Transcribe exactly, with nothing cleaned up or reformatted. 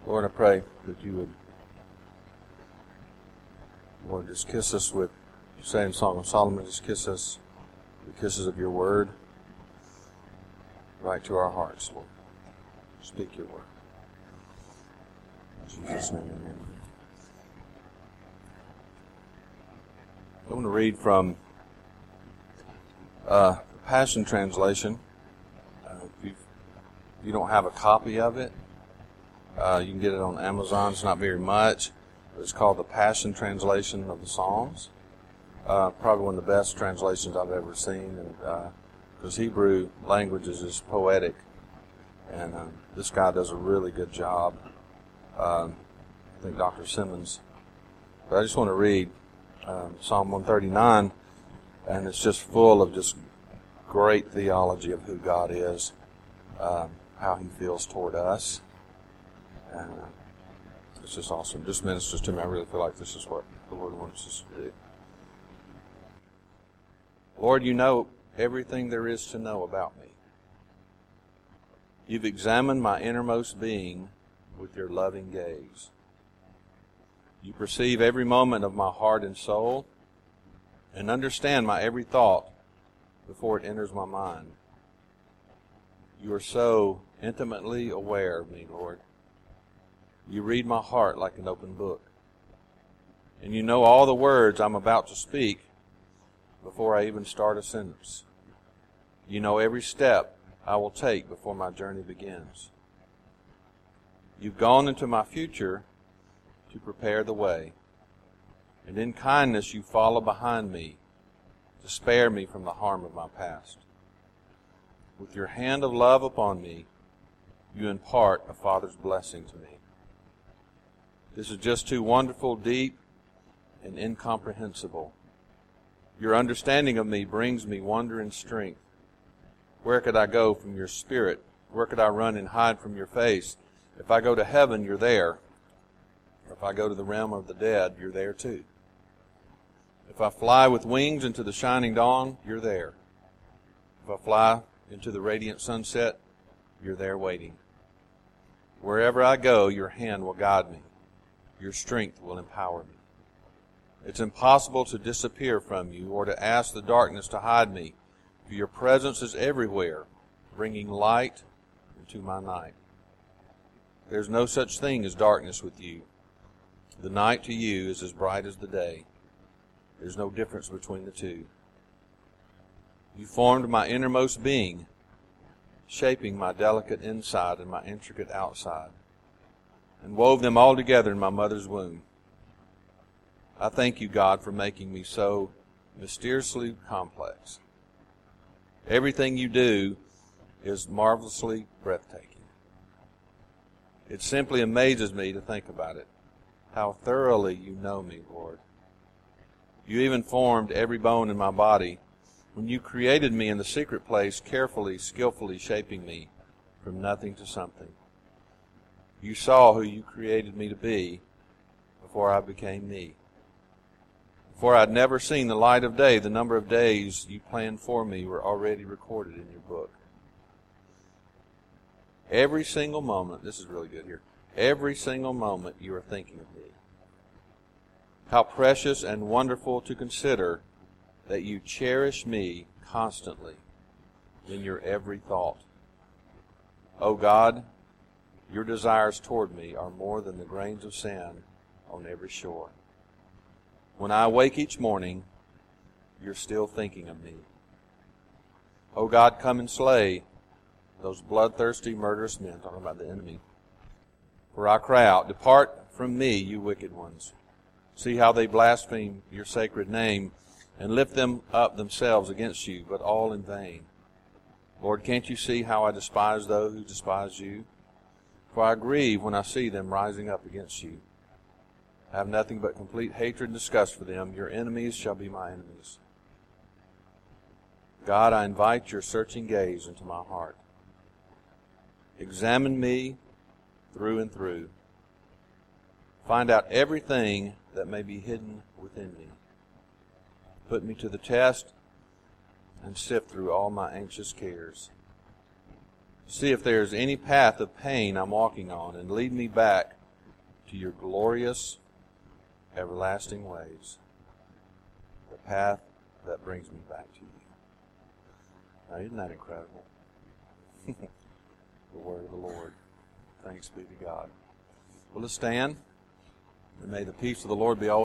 Lord, I pray that you would, Lord, just kiss us with, you say in Song of Solomon, just kiss us with the kisses of your word right to our hearts, Lord. Speak your word. In Jesus' name, amen. I'm going to read from uh, the Passion Translation. Uh, if, if you don't have a copy of it, uh, you can get it on Amazon. It's not very much. But it's called the Passion Translation of the Psalms. Uh, probably one of the best translations I've ever seen. And because uh, Hebrew language is just poetic. And uh, this guy does a really good job. Uh, I think Doctor Simmons. But I just want to read um, Psalm one thirty-nine, and it's just full of just great theology of who God is, um, how He feels toward us, and uh, it's just awesome. Just ministers to me. I really feel like this is what the Lord wants us to do. Lord, you know everything there is to know about me. You've examined my innermost being with your loving gaze. You perceive every moment of my heart and soul and understand my every thought before it enters my mind. You are so intimately aware of me, Lord. You read my heart like an open book. And you know all the words I'm about to speak before I even start a sentence. You know every step I will take before my journey begins. You've gone into my future to prepare the way, and in kindness you follow behind me to spare me from the harm of my past. With your hand of love upon me, you impart a Father's blessing to me. This is just too wonderful, deep, and incomprehensible. Your understanding of me brings me wonder and strength. Where could I go from your spirit? Where could I run and hide from your face? If I go to heaven, you're there. If I go to the realm of the dead, you're there too. If I fly with wings into the shining dawn, you're there. If I fly into the radiant sunset, you're there waiting. Wherever I go, your hand will guide me. Your strength will empower me. It's impossible to disappear from you or to ask the darkness to hide me, for your presence is everywhere, bringing light into my night. There's no such thing as darkness with you. The night to you is as bright as the day. There's no difference between the two. You formed my innermost being, shaping my delicate inside and my intricate outside, and wove them all together in my mother's womb. I thank you, God, for making me so mysteriously complex. Everything you do is marvelously breathtaking. It simply amazes me to think about it, how thoroughly you know me, Lord. You even formed every bone in my body when you created me in the secret place, carefully, skillfully shaping me from nothing to something. You saw who you created me to be before I became me. Before I'd never seen the light of day, the number of days you planned for me were already recorded in your book. Every single moment, this is really good here, every single moment you are thinking of me. How precious and wonderful to consider that you cherish me constantly in your every thought. Oh God, your desires toward me are more than the grains of sand on every shore. When I awake each morning, you're still thinking of me. Oh God, come and slay those bloodthirsty, murderous men, talking about the enemy. For I cry out, depart from me, you wicked ones. See how they blaspheme your sacred name and lift them up themselves against you, but all in vain. Lord, can't you see how I despise those who despise you? For I grieve when I see them rising up against you. I have nothing but complete hatred and disgust for them. Your enemies shall be my enemies. God, I invite your searching gaze into my heart. Examine me through and through. Find out everything that may be hidden within me. Put me to the test and sift through all my anxious cares. See if there's any path of pain I'm walking on, and lead me back to your glorious, everlasting ways. The path that brings me back to you. Now, isn't that incredible? The word of the Lord. Thanks be to God. Well, let's stand, and may the peace of the Lord be always